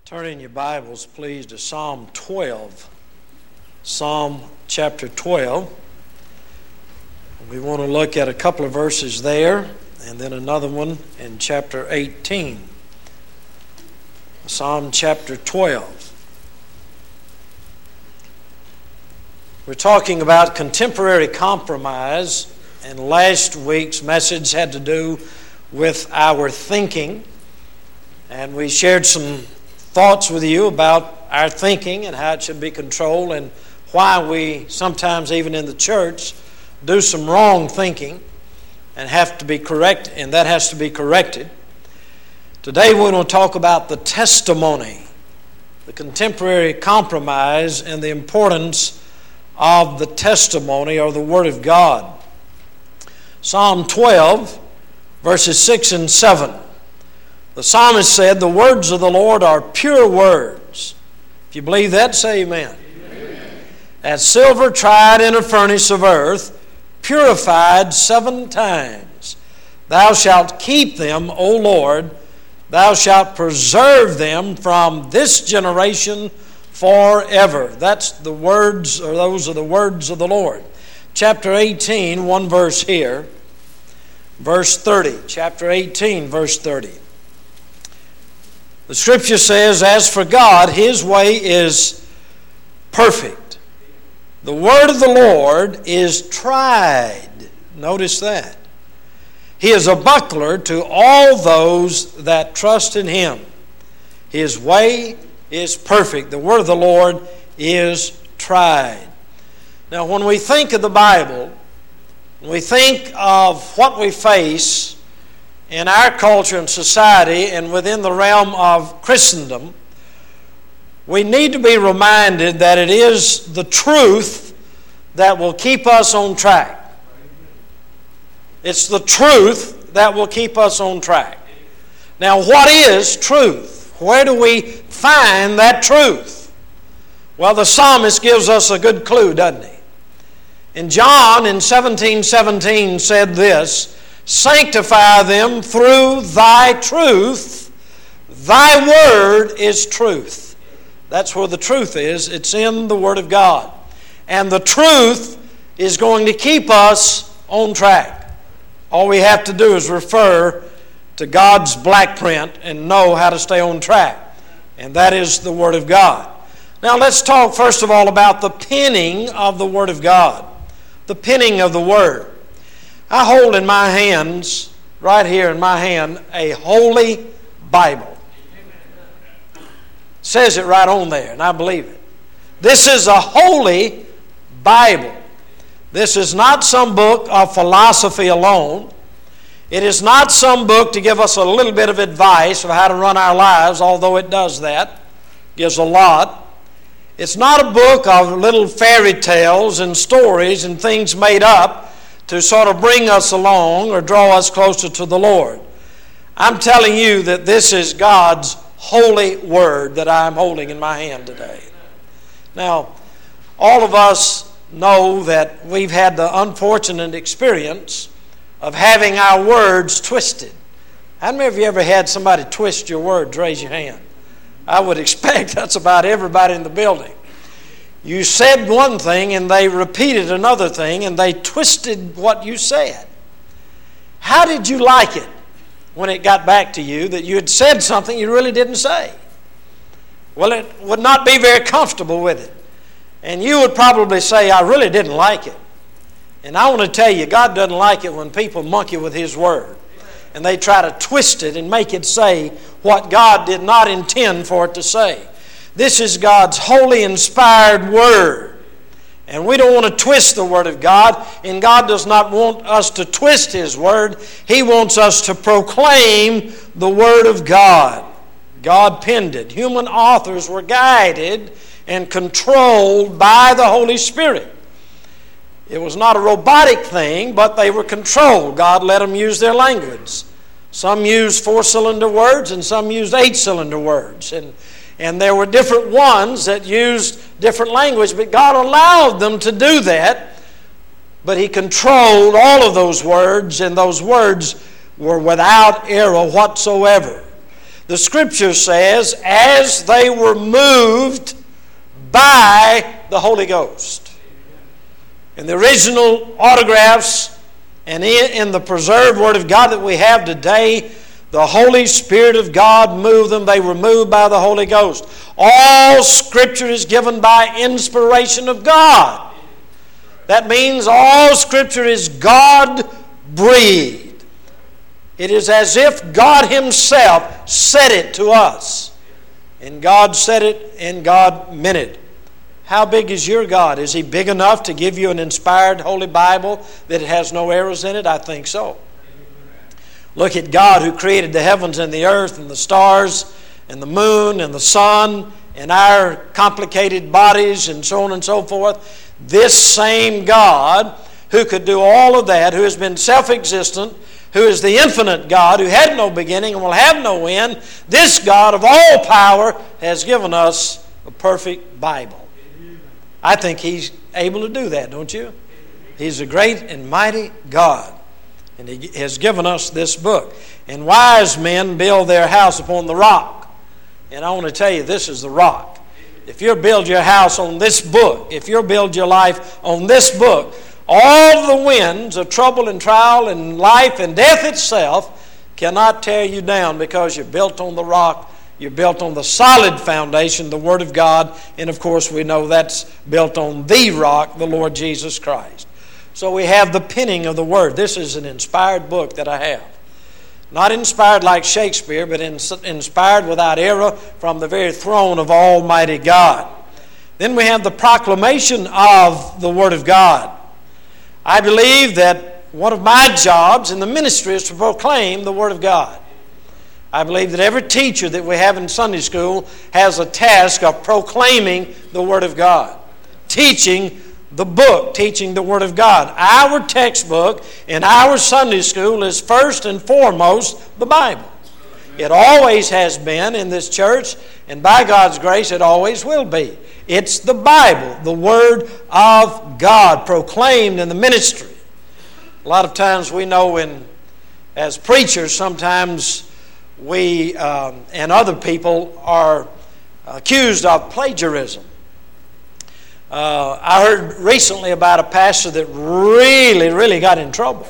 Turn in your Bibles, please, to Psalm 12. Psalm chapter 12. We want to look at a couple of verses there, and then another one in chapter 18. Psalm chapter 12. We're talking about contemporary compromise, and last week's message had to do with our thinking, and we shared some thoughts with you about our thinking and how it should be controlled and why we sometimes, even in the church, do some wrong thinking and have to be correct, and that has to be corrected. Today we're going to talk about the testimony, the contemporary compromise, and the importance of the testimony or the Word of God. Psalm 12, verses 6 and 7. The psalmist said, "The words of the Lord are pure words." If you believe that, say amen. Amen. "As silver tried in a furnace of earth, purified 7 times. Thou shalt keep them, O Lord. Thou shalt preserve them from this generation forever." That's the words, or those are the words of the Lord. Chapter 18, one verse here. Verse 30. Chapter 18, verse 30. The Scripture says, "As for God, His way is perfect. The word of the Lord is tried." Notice that. "He is a buckler to all those that trust in Him. His way is perfect. The word of the Lord is tried." Now, when we think of the Bible, when we think of what we face in our culture and society and within the realm of Christendom, we need to be reminded that it is the truth that will keep us on track. It's the truth that will keep us on track. Now, what is truth? Where do we find that truth? Well, the psalmist gives us a good clue, doesn't he? And John in 17:17 said this, "Sanctify them through thy truth. Thy word is truth." That's where the truth is. It's in the Word of God. And the truth is going to keep us on track. All we have to do is refer to God's black print and know how to stay on track. And that is the Word of God. Now let's talk first of all about the penning of the Word of God. The penning of the Word. I hold in my hands, right here in my hand, a Holy Bible. It says it right on there, and I believe it. This is a Holy Bible. This is not some book of philosophy alone. It is not some book to give us a little bit of advice of how to run our lives, although it does that. It gives a lot. It's not a book of little fairy tales and stories and things made up to sort of bring us along or draw us closer to the Lord. I'm telling you that this is God's holy word that I'm holding in my hand today. Now, all of us know that we've had the unfortunate experience of having our words twisted. How many of you ever had somebody twist your words? Raise your hand. I would expect that's about everybody in the building. You said one thing and they repeated another thing and they twisted what you said. How did you like it when it got back to you that you had said something you really didn't say? Well, it would not be very comfortable with it. And you would probably say, "I really didn't like it." And I want to tell you, God doesn't like it when people monkey with His Word and they try to twist it and make it say what God did not intend for it to say. This is God's holy, inspired Word. And we don't want to twist the Word of God. And God does not want us to twist His Word. He wants us to proclaim the Word of God. God penned it. Human authors were guided and controlled by the Holy Spirit. It was not a robotic thing, but they were controlled. God let them use their language. Some used 4-cylinder words and some used 8-cylinder words. And there were different ones that used different language, but God allowed them to do that. But He controlled all of those words, and those words were without error whatsoever. The Scripture says, as they were moved by the Holy Ghost. In the original autographs and in the preserved Word of God that we have today, the Holy Spirit of God moved them. They were moved by the Holy Ghost. All Scripture is given by inspiration of God. That means all Scripture is God-breathed. It is as if God Himself said it to us. And God said it and God meant it. How big is your God? Is He big enough to give you an inspired Holy Bible that has no errors in it? I think so. Look at God who created the heavens and the earth and the stars and the moon and the sun and our complicated bodies and so on and so forth. This same God who could do all of that, who has been self-existent, who is the infinite God, who had no beginning and will have no end, this God of all power has given us a perfect Bible. I think He's able to do that, don't you? He's a great and mighty God. And He has given us this book. And wise men build their house upon the rock. And I want to tell you, this is the rock. If you build your house on this book, if you build your life on this book, all the winds of trouble and trial and life and death itself cannot tear you down because you're built on the rock. You're built on the solid foundation, the Word of God. And of course we know that's built on the rock, the Lord Jesus Christ. So we have the penning of the Word. This is an inspired book that I have. Not inspired like Shakespeare, but inspired without error from the very throne of Almighty God. Then we have the proclamation of the Word of God. I believe that one of my jobs in the ministry is to proclaim the Word of God. I believe that every teacher that we have in Sunday school has a task of proclaiming the Word of God. Teaching the book, teaching the Word of God. Our textbook in our Sunday school is first and foremost the Bible. It always has been in this church, and by God's grace it always will be. It's the Bible, the Word of God, proclaimed in the ministry. A lot of times we know as preachers, sometimes we and other people are accused of plagiarism. I heard recently about a pastor that really got in trouble.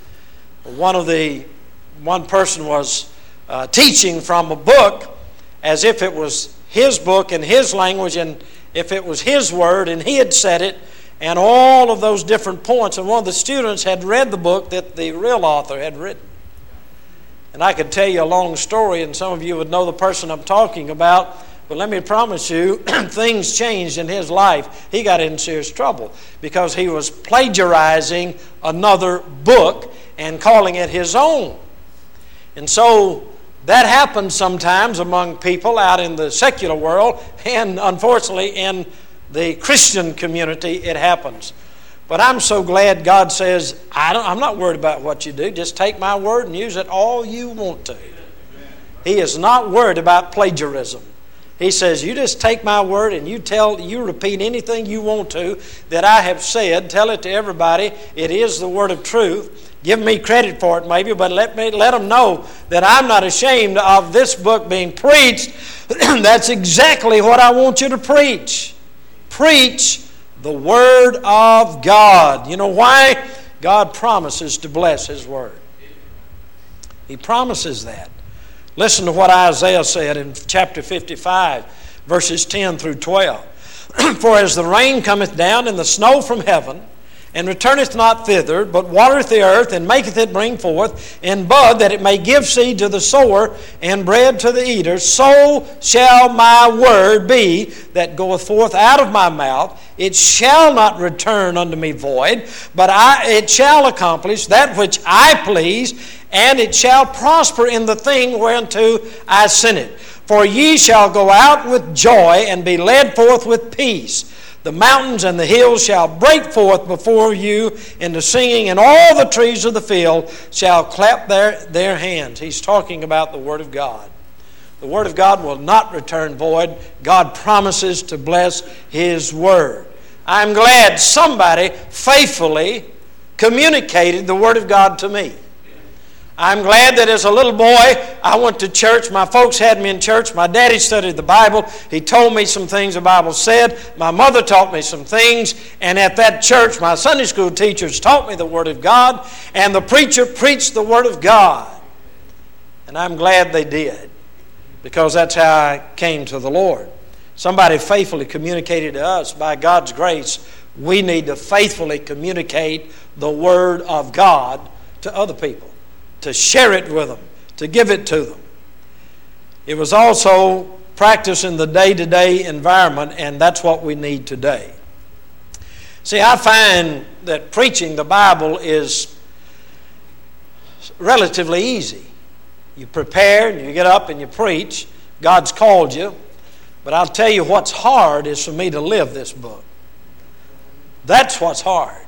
One person was teaching from a book as if it was his book in his language and if it was his word and he had said it and all of those different points. And one of the students had read the book that the real author had written. And I could tell you a long story, and some of you would know the person I'm talking about. But let me promise you, things changed in his life. He got in serious trouble because he was plagiarizing another book and calling it his own. And so that happens sometimes among people out in the secular world, and unfortunately in the Christian community it happens. But I'm so glad God says, I'm not worried about what you do. Just take my word and use it all you want to. He is not worried about plagiarism. He says, you just take my word and you repeat anything you want to that I have said. Tell it to everybody. It is the word of truth. Give me credit for it maybe, but let them know that I'm not ashamed of this book being preached. That's exactly what I want you to preach. Preach the Word of God. You know why? God promises to bless His Word. He promises that. Listen to what Isaiah said in chapter 55, verses 10 through 12. For as the rain cometh down and the snow from heaven, and returneth not thither, but watereth the earth, and maketh it bring forth, and bud, that it may give seed to the sower, and bread to the eater, so shall my word be that goeth forth out of my mouth. It shall not return unto me void, but it shall accomplish that which I please, and it shall prosper in the thing whereunto I sent it. For ye shall go out with joy, and be led forth with peace. The mountains and the hills shall break forth before you into singing, and all the trees of the field shall clap their hands. He's talking about the Word of God. The Word of God will not return void. God promises to bless His Word. I'm glad somebody faithfully communicated the Word of God to me. I'm glad that as a little boy, I went to church. My folks had me in church. My daddy studied the Bible. He told me some things the Bible said. My mother taught me some things. And at that church, my Sunday school teachers taught me the Word of God. And the preacher preached the Word of God. And I'm glad they did, because that's how I came to the Lord. Somebody faithfully communicated to us. By God's grace, we need to faithfully communicate the Word of God to other people, to share it with them, to give it to them. It was also practiced in the day-to-day environment, and that's what we need today. See, I find that preaching the Bible is relatively easy. You prepare and you get up and you preach. God's called you. But I'll tell you what's hard is for me to live this book. That's what's hard.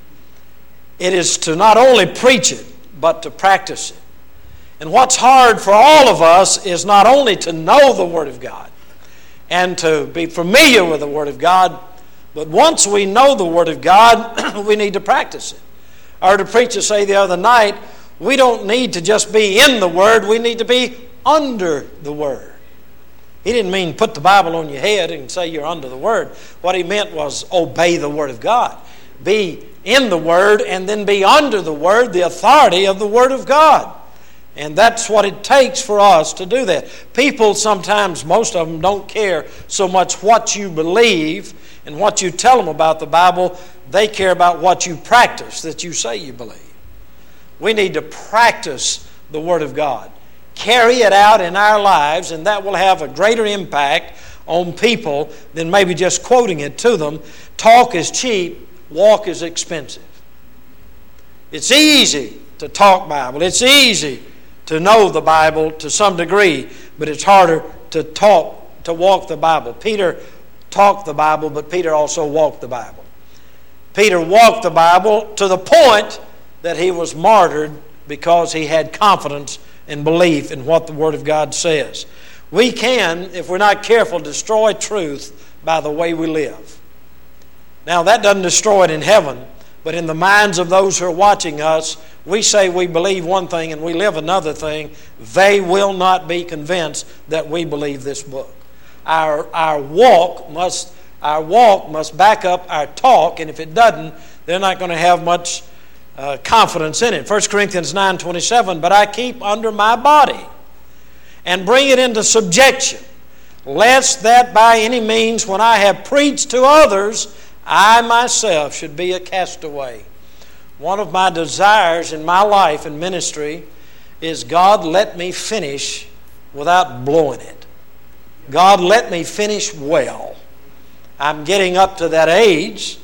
It is to not only preach it, but to practice it. And what's hard for all of us is not only to know the Word of God and to be familiar with the Word of God, but once we know the Word of God, we need to practice it. I heard a preacher say the other night, we don't need to just be in the Word, we need to be under the Word. He didn't mean put the Bible on your head and say you're under the Word. What he meant was obey the Word of God. Be in the Word and then be under the Word, the authority of the Word of God. And that's what it takes for us to do that. People sometimes, most of them, don't care so much what you believe and what you tell them about the Bible. They care about what you practice that you say you believe. We need to practice the Word of God. Carry it out in our lives, and that will have a greater impact on people than maybe just quoting it to them. Talk is cheap, walk is expensive. It's easy to talk Bible. It's easy to know the Bible to some degree, but it's harder to walk the Bible. Peter talked the Bible, but Peter also walked the Bible. Peter walked the Bible to the point that he was martyred because he had confidence and belief in what the Word of God says. We can, if we're not careful, destroy truth by the way we live. Now, that doesn't destroy it in heaven, but in the minds of those who are watching us, we say we believe one thing and we live another thing. They will not be convinced that we believe this book. Our walk must back up our talk, and if it doesn't, they're not going to have much confidence in it. 1 Corinthians 9:27, but I keep under my body and bring it into subjection, lest that by any means when I have preached to others, I myself should be a castaway. One of my desires in my life and ministry is God let me finish without blowing it. God let me finish well. I'm getting up to that age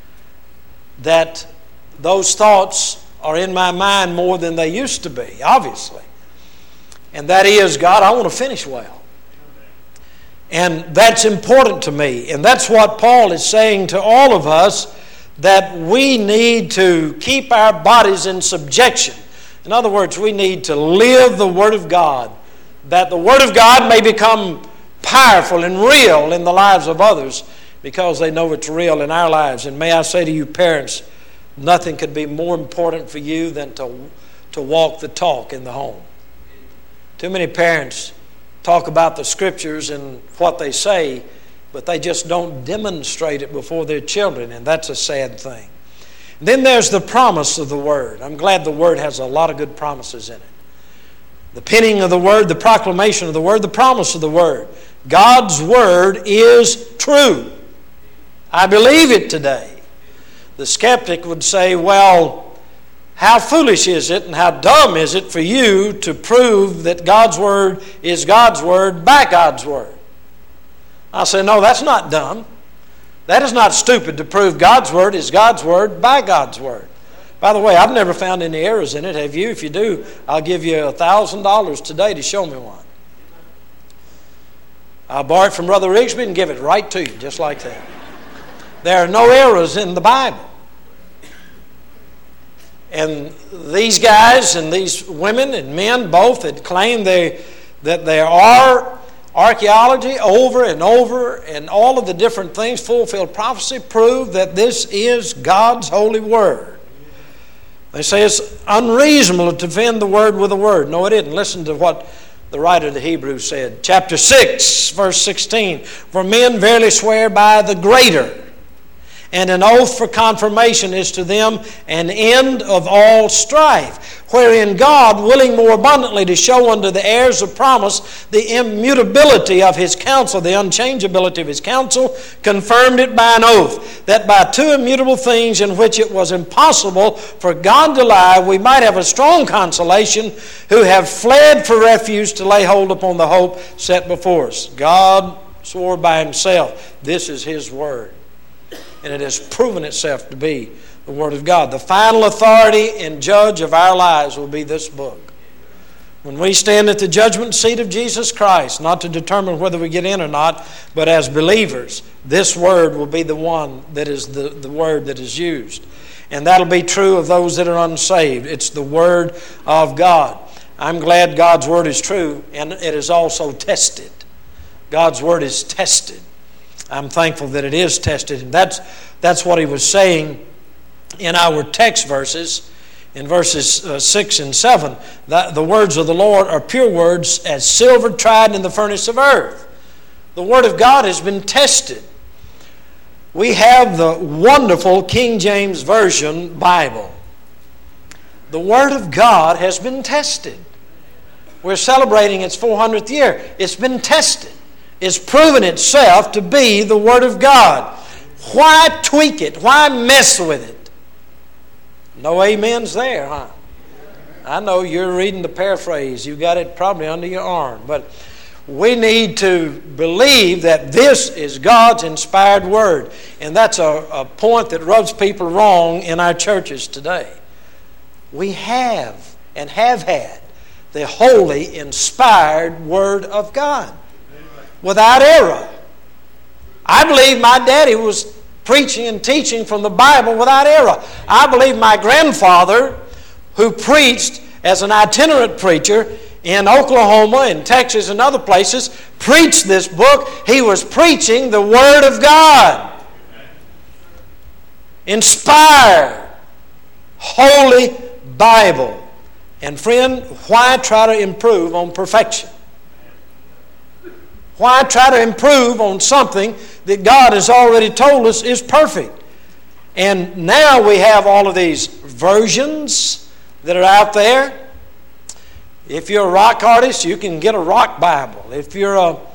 that those thoughts are in my mind more than they used to be, obviously. And that is, God, I want to finish well. And that's important to me. And that's what Paul is saying to all of us, that we need to keep our bodies in subjection. In other words, we need to live the Word of God, that the Word of God may become powerful and real in the lives of others because they know it's real in our lives. And may I say to you parents, nothing could be more important for you than to walk the talk in the home. Too many parents talk about the Scriptures and what they say, but they just don't demonstrate it before their children, and that's a sad thing. And then there's the promise of the Word. I'm glad the Word has a lot of good promises in it. The penning of the Word, the proclamation of the Word, the promise of the Word. God's Word is true. I believe it today. The skeptic would say, well, how foolish is it and how dumb is it for you to prove that God's Word is God's Word by God's Word? I say, no, that's not dumb. That is not stupid to prove God's Word is God's Word by God's Word. By the way, I've never found any errors in it. Have you? If you do, I'll give you $1,000 today to show me one. I'll borrow it from Brother Rigsby and give it right to you, just like that. There are no errors in the Bible. And these guys and these women and men both that claim that there are archaeology over and over and all of the different things, fulfilled prophecy, prove that this is God's holy Word. They say it's unreasonable to defend the word with a word. No, it isn't. Listen to what the writer of the Hebrews said. Chapter 6, verse 16. For men verily swear by the greater, and an oath for confirmation is to them an end of all strife, wherein God, willing more abundantly to show unto the heirs of promise the immutability of His counsel, the unchangeability of His counsel, confirmed it by an oath, that by two immutable things in which it was impossible for God to lie, we might have a strong consolation, who have fled for refuge to lay hold upon the hope set before us. God swore by Himself, this is His word. And it has proven itself to be the Word of God. The final authority and judge of our lives will be this book. When we stand at the judgment seat of Jesus Christ, not to determine whether we get in or not, but as believers, this Word will be the one that is the Word that is used. And that'll be true of those that are unsaved. It's the Word of God. I'm glad God's Word is true, and it is also tested. God's Word is tested. I'm thankful that it is tested. And that's what he was saying in our text verses, in verses 6 and 7. The words of the Lord are pure words, as silver tried in the furnace of earth. The Word of God has been tested. We have the wonderful King James Version Bible. The Word of God has been tested. We're celebrating its 400th year. It's been tested. It's proven itself to be the Word of God. Why tweak it? Why mess with it? No amens there, huh? I know you're reading the paraphrase. You got it probably under your arm. But we need to believe that this is God's inspired Word. And that's a point that rubs people wrong in our churches today. We have and have had the holy, inspired Word of God. Without error. I believe my daddy was preaching and teaching from the Bible without error. I believe my grandfather, who preached as an itinerant preacher in Oklahoma and Texas and other places, preached this book. He was preaching the Word of God. Inspired, holy Bible. And friend, why try to improve on perfection? Why try to improve on something that God has already told us is perfect? And now we have all of these versions that are out there. If you're a rock artist, you can get a rock Bible. If you're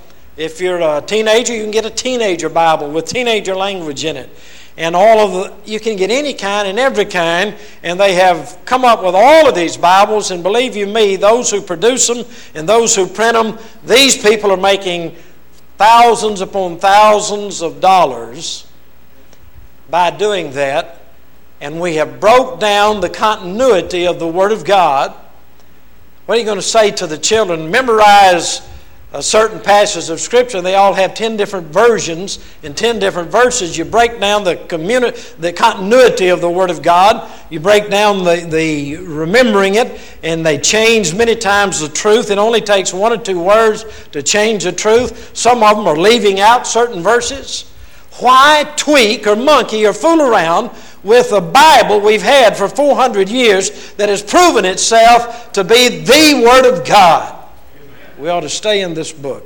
a teenager, you can get a teenager Bible with teenager language in it. And you can get any kind and every kind, and they have come up with all of these Bibles, and believe you me, those who produce them and those who print them, these people are making thousands upon thousands of dollars by doing that, and we have broke down the continuity of the Word of God. What are you going to say to the children? Memorize a certain passage of Scripture. They all have 10 different versions and 10 different verses. You break down the continuity of the Word of God. You break down the remembering it, and they change many times the truth. It only takes 1 or 2 words to change the truth. Some of them are leaving out certain verses. Why tweak or monkey or fool around with a Bible we've had for 400 years that has proven itself to be the Word of God? We ought to stay in this book.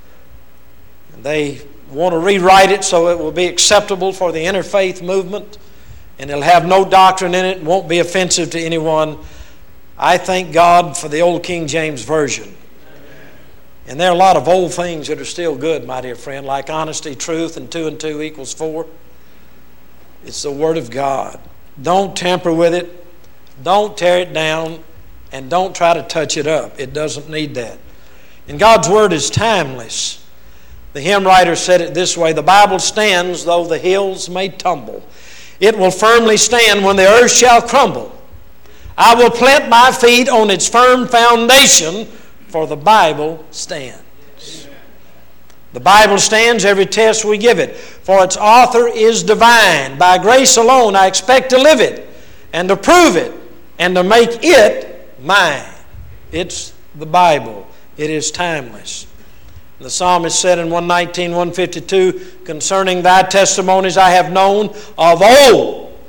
And they want to rewrite it so it will be acceptable for the interfaith movement, and it'll have no doctrine in it, won't be offensive to anyone. I thank God for the old King James Version. And there are a lot of old things that are still good, my dear friend, like honesty, truth, and 2 and 2 equals 4. It's the Word of God. Don't tamper with it. Don't tear it down. And don't try to touch it up. It doesn't need that. And God's Word is timeless. The hymn writer said it this way: the Bible stands though the hills may tumble. It will firmly stand when the earth shall crumble. I will plant my feet on its firm foundation, for the Bible stands. The Bible stands every test we give it, for its author is divine. By grace alone I expect to live it, and to prove it, and to make it mine. It's the Bible. It is timeless. The psalmist said in 119, 152, concerning thy testimonies I have known of old,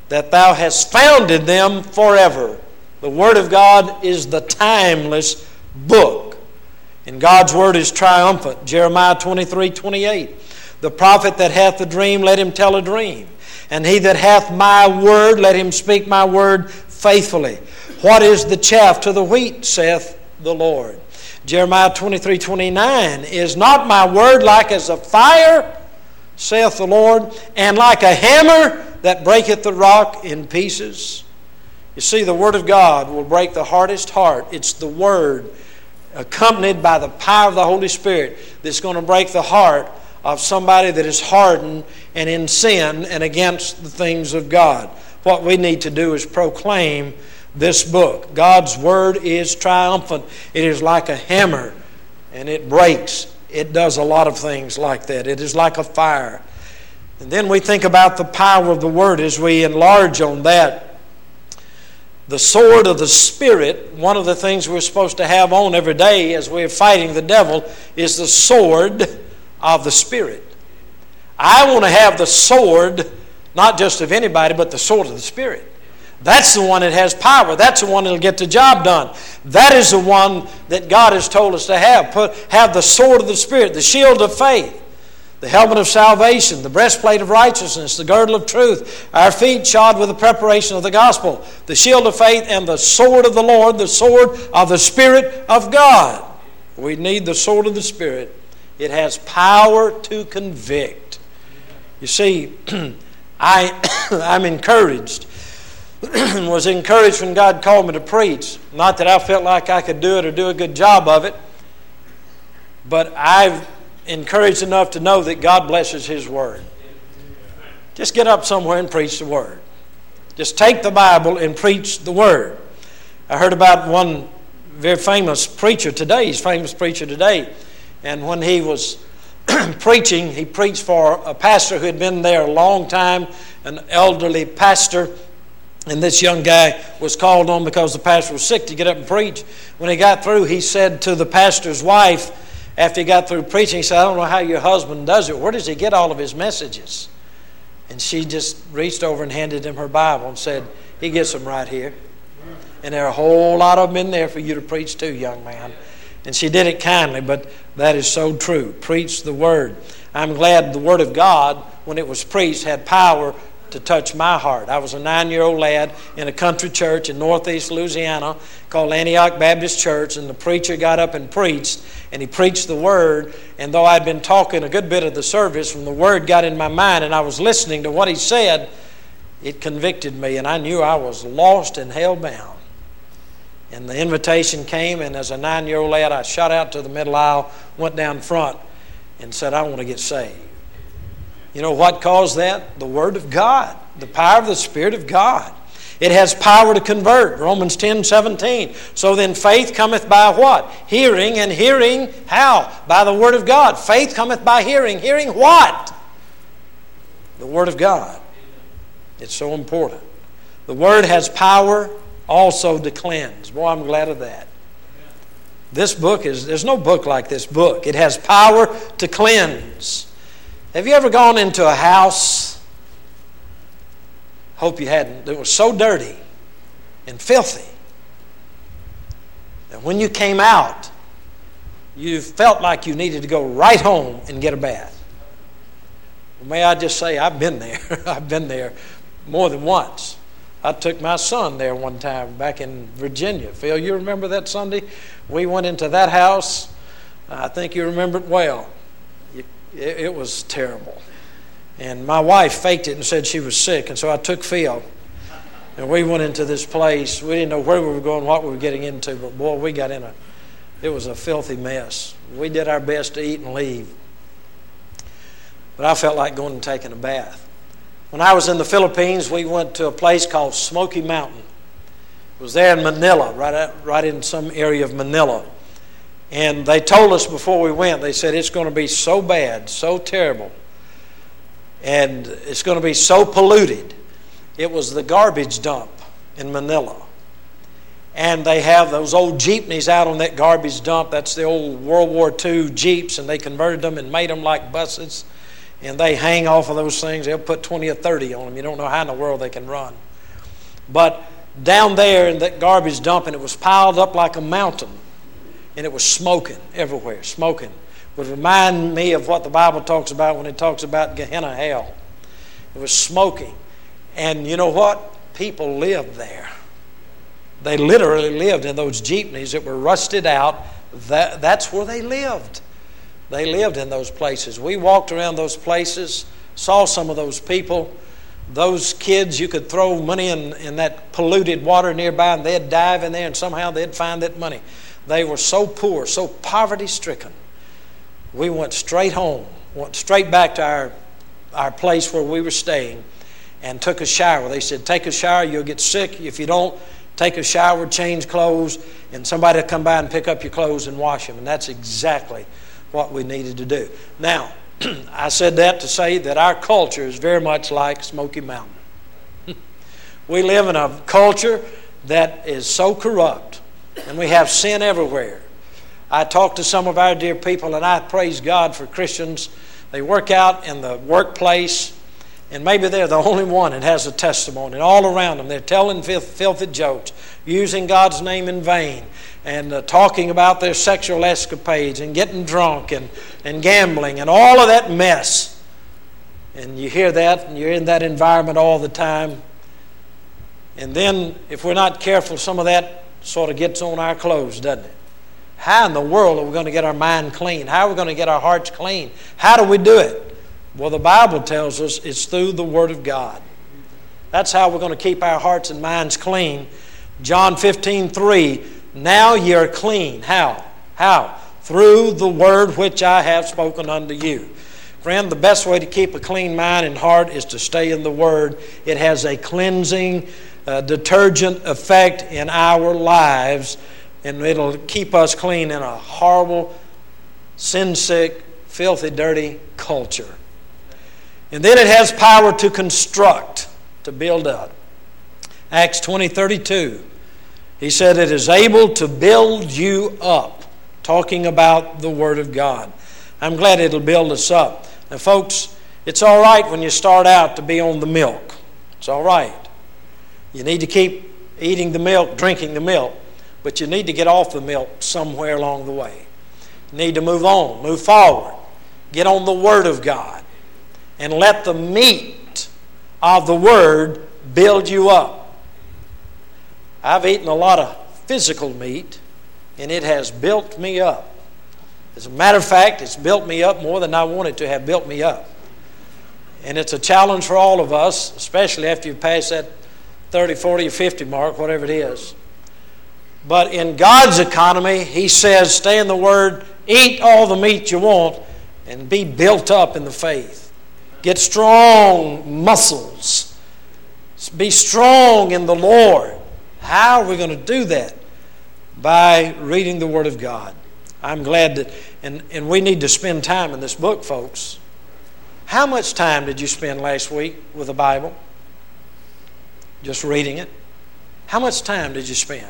that thou hast founded them forever. The Word of God is the timeless book. And God's Word is triumphant. Jeremiah 23:28. The prophet that hath a dream, let him tell a dream. And he that hath my word, let him speak my word faithfully. What is the chaff to the wheat, saith the Lord? Jeremiah 23:29. Is not my word like as a fire, saith the Lord, and like a hammer that breaketh the rock in pieces? You see, the Word of God will break the hardest heart. It's the Word, accompanied by the power of the Holy Spirit, that's going to break the heart of somebody that is hardened and in sin and against the things of God. What we need to do is proclaim this book. God's Word is triumphant. It is like a hammer, and it breaks. It does a lot of things like that. It is like a fire. And then we think about the power of the Word as we enlarge on that. The sword of the Spirit, one of the things we're supposed to have on every day as we're fighting the devil, is the sword of the Spirit. I want to have the sword, not just of anybody, but the sword of the Spirit. That's the one that has power. That's the one that will get the job done. That is the one that God has told us to have. Have the sword of the Spirit, the shield of faith, the helmet of salvation, the breastplate of righteousness, the girdle of truth, our feet shod with the preparation of the gospel, the shield of faith, and the sword of the Lord, the sword of the Spirit of God. We need the sword of the Spirit. It has power to convict. You see, I'm encouraged. Was encouraged when God called me to preach. Not that I felt like I could do it or do a good job of it, but I've encouraged enough to know that God blesses His Word. Just get up somewhere and preach the Word. Just take the Bible and preach the Word. I heard about one very famous preacher today. He's a famous preacher today. And when he was preaching, he preached for a pastor who had been there a long time, an elderly pastor. And this young guy was called on because the pastor was sick to get up and preach. When he got through, he said to the pastor's wife, after he got through preaching, he said, I don't know how your husband does it. Where does he get all of his messages? And she just reached over and handed him her Bible and said, he gets them right here. And there are a whole lot of them in there for you to preach too, young man. And she did it kindly, but that is so true. Preach the Word. I'm glad the Word of God, when it was preached, had power to touch my heart. I was a 9-year-old lad in a country church in northeast Louisiana called Antioch Baptist Church, and the preacher got up and preached, and he preached the Word, and though I'd been talking a good bit of the service, when the Word got in my mind and I was listening to what he said, it convicted me, and I knew I was lost and hell-bound. And the invitation came, and as a 9-year-old lad, I shot out to the middle aisle, went down front, and said, I want to get saved. You know what caused that? The Word of God, the power of the Spirit of God. It has power to convert. Romans 10:17. So then faith cometh by what? Hearing, and hearing how? By the Word of God. Faith cometh by hearing. Hearing what? The Word of God. It's so important. The Word has power also to cleanse. Boy, I'm glad of that. This book there's no book like this book. It has power to cleanse. Have you ever gone into a house? Hope you hadn't. It was so dirty and filthy. And when you came out, you felt like you needed to go right home and get a bath. Well, may I just say, I've been there. I've been there more than once. I took my son there one time back in Virginia. Phil, you remember that Sunday? We went into that house. I think you remember it well. It was terrible. And my wife faked it and said she was sick, and so I took Phil. And we went into this place. We didn't know where we were going, what we were getting into, but boy, we got it was a filthy mess. We did our best to eat and leave. But I felt like going and taking a bath. When I was in the Philippines, we went to a place called Smoky Mountain. It was there in Manila, right in some area of Manila. And they told us before we went, they said it's going to be so bad, so terrible, and it's going to be so polluted. It was the garbage dump in Manila. And they have those old jeepneys out on that garbage dump. That's the old World War II Jeeps, and they converted them and made them like buses. and they hang off of those things. They'll put 20 or 30 on them. You don't know how in the world they can run. But down there in that garbage dump, and it was piled up like a mountain, and it was smoking everywhere, smoking. Would remind me of what the Bible talks about when it talks about Gehenna hell. It was smoking. And you know what? People lived there. They literally lived in those jeepneys that were rusted out. That's where they lived. They lived in those places. We walked around those places, saw some of those people. Those kids, you could throw money in that polluted water nearby, and they'd dive in there, and somehow they'd find that money. They were so poor, so poverty-stricken. We went straight home, went straight back to our place where we were staying, and took a shower. They said, take a shower, you'll get sick. If you don't, take a shower, change clothes, and somebody will come by and pick up your clothes and wash them. And that's exactly what we needed to do. Now, I said that to say that our culture is very much like Smoky Mountain. We live in a culture that is so corrupt, and we have sin everywhere. I talk to some of our dear people, and I praise God for Christians. They work out in the workplace, and maybe they're the only one that has a testimony. And all around them, they're telling filthy jokes, using God's name in vain, and talking about their sexual escapades, and getting drunk, and gambling, and all of that mess. And you hear that, and you're in that environment all the time. And then, if we're not careful, some of that sort of gets on our clothes, doesn't it? How in the world are we going to get our mind clean? How are we going to get our hearts clean? How do we do it? Well, the Bible tells us it's through the Word of God. That's how we're going to keep our hearts and minds clean. John 15:3, now ye are clean. How? How? Through the Word which I have spoken unto you. Friend, the best way to keep a clean mind and heart is to stay in the Word. It has a cleansing, detergent effect in our lives, and it'll keep us clean in a horrible, sin-sick, filthy, dirty culture. And then it has power to construct, to build up. Acts 20:32, he said it is able to build you up, talking about the Word of God. I'm glad it'll build us up. Now, folks, it's all right when you start out to be on the milk. It's all right. You need to keep eating the milk, drinking the milk, but you need to get off the milk somewhere along the way. You need to move on, move forward, get on the Word of God, and let the meat of the Word build you up. I've eaten a lot of physical meat, and it has built me up. As a matter of fact, it's built me up more than I wanted to have built me up. And it's a challenge for all of us, especially after you pass that 30, 40, or 50 mark, whatever it is. But in God's economy, He says, stay in the Word, eat all the meat you want, and be built up in the faith. Get strong muscles. Be strong in the Lord. How are we going to do that? By reading the Word of God. I'm glad that, and we need to spend time in this book, folks. How much time did you spend last week with the Bible? Just reading it? How much time did you spend?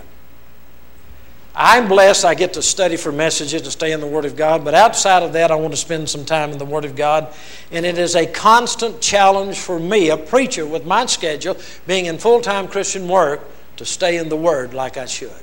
I'm blessed I get to study for messages and stay in the Word of God, but outside of that I want to spend some time in the Word of God, and it is a constant challenge for me, a preacher with my schedule, being in full-time Christian work, to stay in the Word like I should.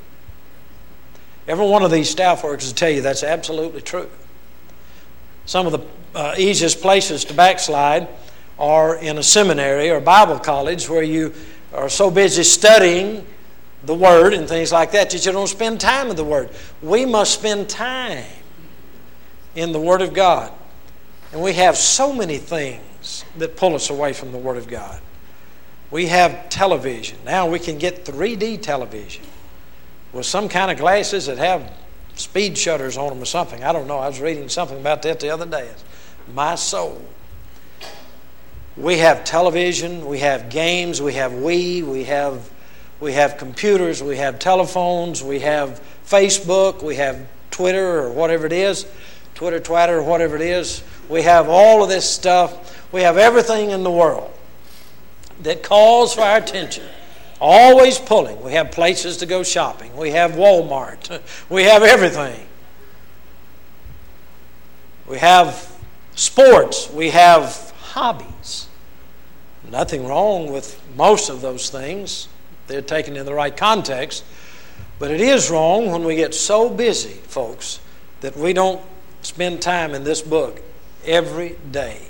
Every one of these staff workers will tell you that's absolutely true. Some of the easiest places to backslide are in a seminary or Bible college where you are so busy studying the Word and things like that you don't spend time in the Word. We must spend time in the Word of God. And we have so many things that pull us away from the Word of God. We have television. Now we can get 3D television with some kind of glasses that have speed shutters on them or something. I don't know. I was reading something about that the other day. It's my soul. We have television. We have games. We have Wii. We have computers, we have telephones, we have Facebook, we have Twitter or whatever it is, Twitter or whatever it is. We have all of this stuff. We have everything in the world that calls for our attention, always pulling. We have places to go shopping. We have Walmart. We have everything. We have sports. We have hobbies. Nothing wrong with most of those things. They're taken in the right context. But it is wrong when we get so busy, folks, that we don't spend time in this book every day.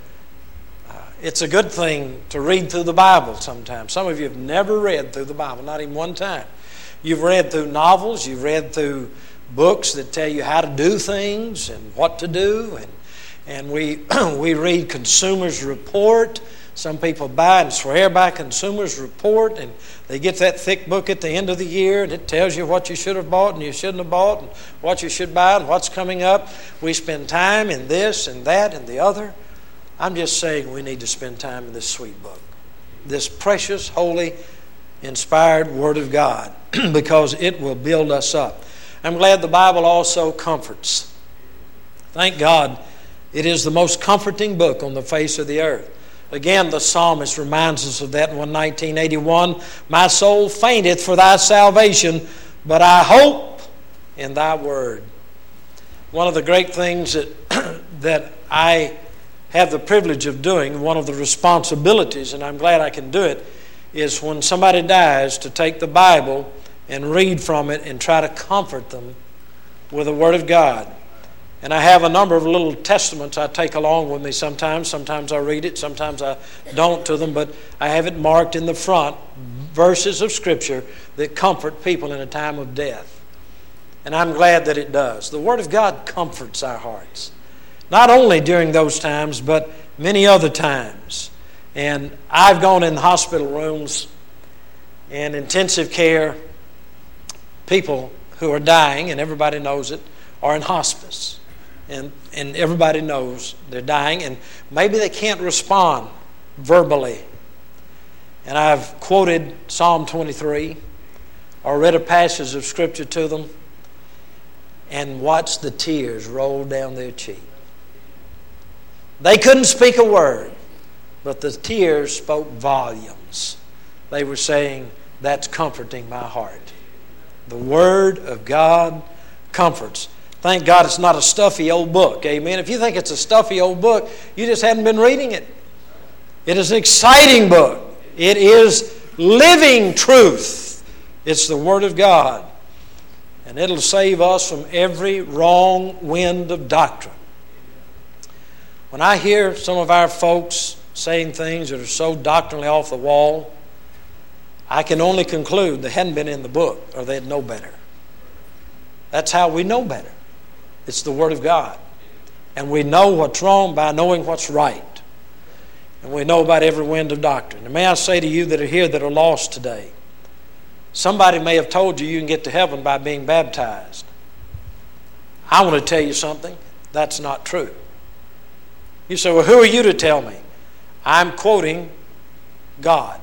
It's a good thing to read through the Bible sometimes. Some of you have never read through the Bible, not even one time. You've read through novels, you've read through books that tell you how to do things and what to do. And we read Consumer's Report. Some people buy and swear by Consumer's Report, and they get that thick book at the end of the year, and it tells you what you should have bought and you shouldn't have bought, and what you should buy and what's coming up. We spend time in this and that and the other. I'm just saying we need to spend time in this sweet book, this precious, holy, inspired Word of God, because it will build us up. I'm glad the Bible also comforts. Thank God it is the most comforting book on the face of the earth. Again, the psalmist reminds us of that in 1981. My soul fainteth for thy salvation, but I hope in thy word. One of the great things that I have the privilege of doing, one of the responsibilities, and I'm glad I can do it, is when somebody dies to take the Bible and read from it and try to comfort them with the Word of God. And I have a number of little testaments I take along with me sometimes. Sometimes I read it, sometimes I don't to them, but I have it marked in the front, verses of Scripture that comfort people in a time of death. And I'm glad that it does. The Word of God comforts our hearts. Not only during those times, but many other times. And I've gone in hospital rooms and intensive care. People who are dying, and everybody knows it, are in hospice. And everybody knows they're dying, and maybe they can't respond verbally. And I've quoted Psalm 23 or read a passage of Scripture to them and watched the tears roll down their cheek. They couldn't speak a word, but the tears spoke volumes. They were saying, that's comforting my heart. The Word of God comforts. Thank God it's not a stuffy old book. Amen. If you think it's a stuffy old book, you just haven't been reading it. It is an exciting book. It is living truth. It's the Word of God. And it'll save us from every wrong wind of doctrine. When I hear some of our folks saying things that are so doctrinally off the wall, I can only conclude they hadn't been in the book or they'd know better. That's how we know better. It's the Word of God. And we know what's wrong by knowing what's right. And we know about every wind of doctrine. And may I say to you that are here that are lost today, somebody may have told you you can get to heaven by being baptized. I want to tell you something. That's not true. You say, well, who are you to tell me? I'm quoting God.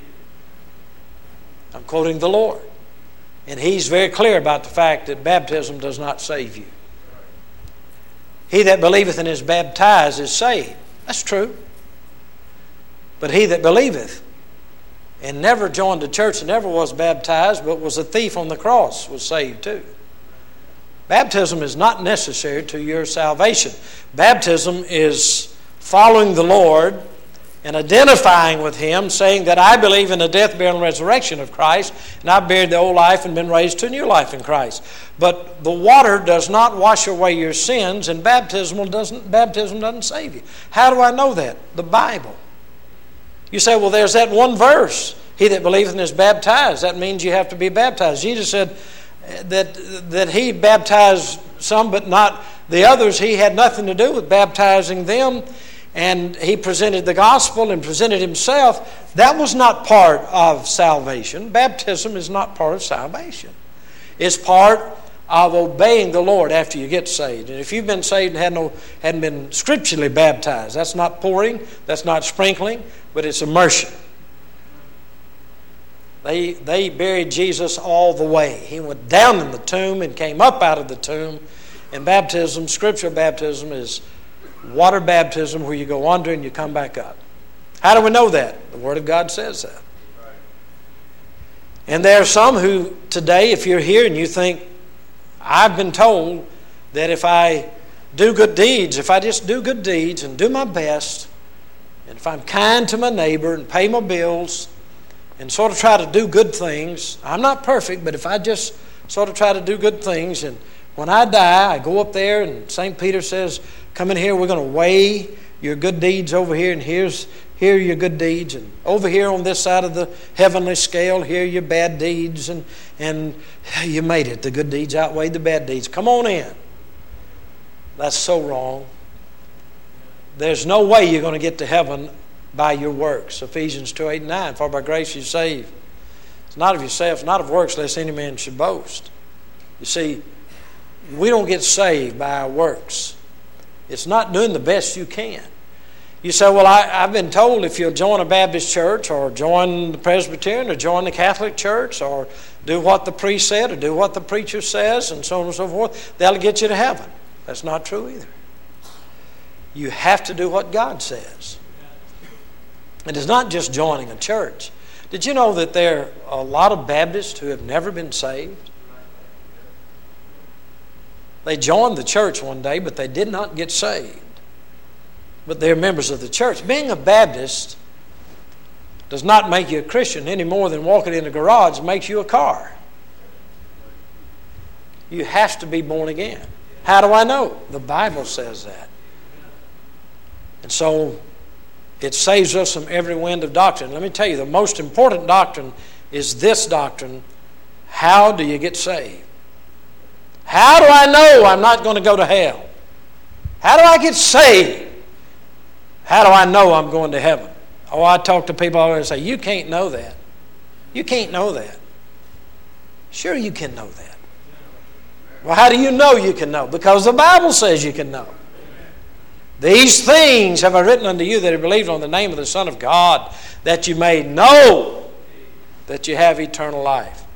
I'm quoting the Lord. And He's very clear about the fact that baptism does not save you. He that believeth and is baptized is saved. That's true. But he that believeth and never joined the church and never was baptized but was a thief on the cross was saved too. Baptism is not necessary to your salvation. Baptism is following the Lord and identifying with Him, saying that I believe in the death, burial, and resurrection of Christ, and I've buried the old life and been raised to a new life in Christ. But the water does not wash away your sins, and baptism doesn't save you. How do I know that? The Bible. You say, well, there's that one verse, he that believeth and is baptized. That means you have to be baptized. Jesus said that He baptized some, but not the others. He had nothing to do with baptizing them. And He presented the gospel and presented Himself. That was not part of salvation. Baptism is not part of salvation. It's part of obeying the Lord after you get saved. And if you've been saved and hadn't been scripturally baptized, that's not pouring, that's not sprinkling, but it's immersion. They buried Jesus all the way. He went down in the tomb and came up out of the tomb. And baptism, scriptural baptism, is water baptism where you go under and you come back up. How do we know that? The Word of God says that. And there are some who today, if you're here and you think, I've been told that if I do good deeds, if I just do good deeds and do my best, and if I'm kind to my neighbor and pay my bills and sort of try to do good things, I'm not perfect, but if I just sort of try to do good things, and when I die, I go up there and St. Peter says, come in here, we're going to weigh your good deeds over here, and here are your good deeds, and over here on this side of the heavenly scale, here are your bad deeds, and you made it. The good deeds outweighed the bad deeds. Come on in. That's so wrong. There's no way you're going to get to heaven by your works. Ephesians 2:8-9, for by grace you're saved. It's not of yourself, not of works, lest any man should boast. You see, we don't get saved by our works. It's not doing the best you can. You say, well, I've been told if you'll join a Baptist church or join the Presbyterian or join the Catholic church or do what the priest said or do what the preacher says and so on and so forth, that'll get you to heaven. That's not true either. You have to do what God says. It is not just joining a church. Did you know that there are a lot of Baptists who have never been saved? They joined the church one day, but they did not get saved. But they're members of the church. Being a Baptist does not make you a Christian any more than walking in a garage makes you a car. You have to be born again. How do I know? The Bible says that. And so it saves us from every wind of doctrine. Let me tell you, the most important doctrine is this doctrine. How do you get saved? How do I know I'm not going to go to hell? How do I get saved? How do I know I'm going to heaven? Oh, I talk to people all the time and say, you can't know that. You can't know that. Sure you can know that. Well, how do you know you can know? Because the Bible says you can know. These things have I written unto you that have believed on the name of the Son of God, that you may know that you have eternal life.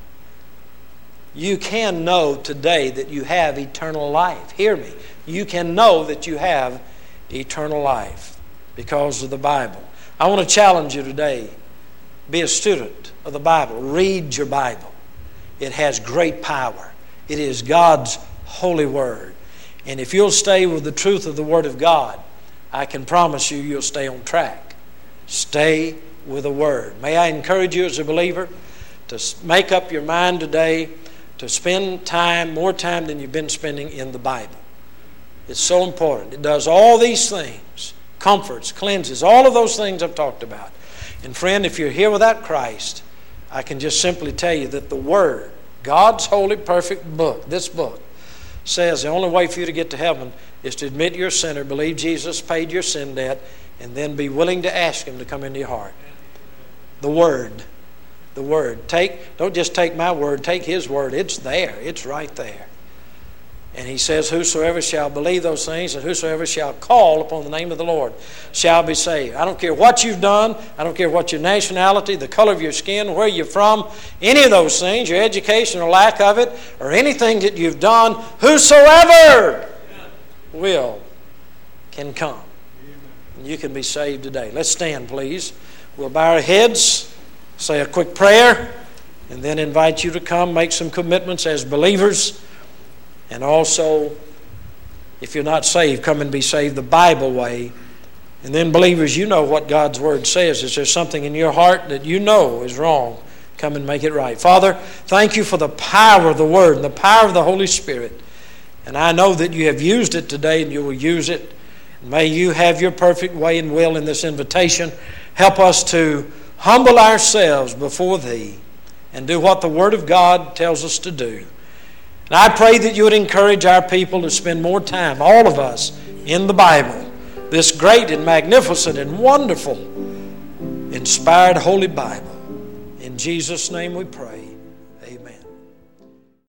You can know today that you have eternal life. Hear me. You can know that you have eternal life because of the Bible. I want to challenge you today. Be a student of the Bible. Read your Bible. It has great power. It is God's holy word. And if you'll stay with the truth of the Word of God, I can promise you you'll stay on track. Stay with the Word. May I encourage you as a believer to make up your mind today to spend time, more time than you've been spending in the Bible. It's so important. It does all these things. Comforts, cleanses, all of those things I've talked about. And friend, if you're here without Christ, I can just simply tell you that the Word, God's holy, perfect book, this book, says the only way for you to get to heaven is to admit you're a sinner, believe Jesus paid your sin debt, and then be willing to ask Him to come into your heart. The Word. The Word. Don't just take my word, take His word. It's there. It's right there. And He says, whosoever shall believe those things and whosoever shall call upon the name of the Lord shall be saved. I don't care what you've done. I don't care what your nationality, the color of your skin, where you're from, any of those things, your education or lack of it, or anything that you've done, whosoever can come. And you can be saved today. Let's stand, please. We'll bow our heads, say a quick prayer, and then invite you to come, make some commitments as believers. And also, if you're not saved, come and be saved the Bible way. And then believers, you know what God's Word says. Is there something in your heart that you know is wrong? Come and make it right. Father, thank you for the power of the Word and the power of the Holy Spirit. And I know that you have used it today and you will use it. May you have your perfect way and will in this invitation. Help us to humble ourselves before Thee and do what the Word of God tells us to do. And I pray that you would encourage our people to spend more time, all of us, in the Bible, this great and magnificent and wonderful, inspired Holy Bible. In Jesus' name we pray.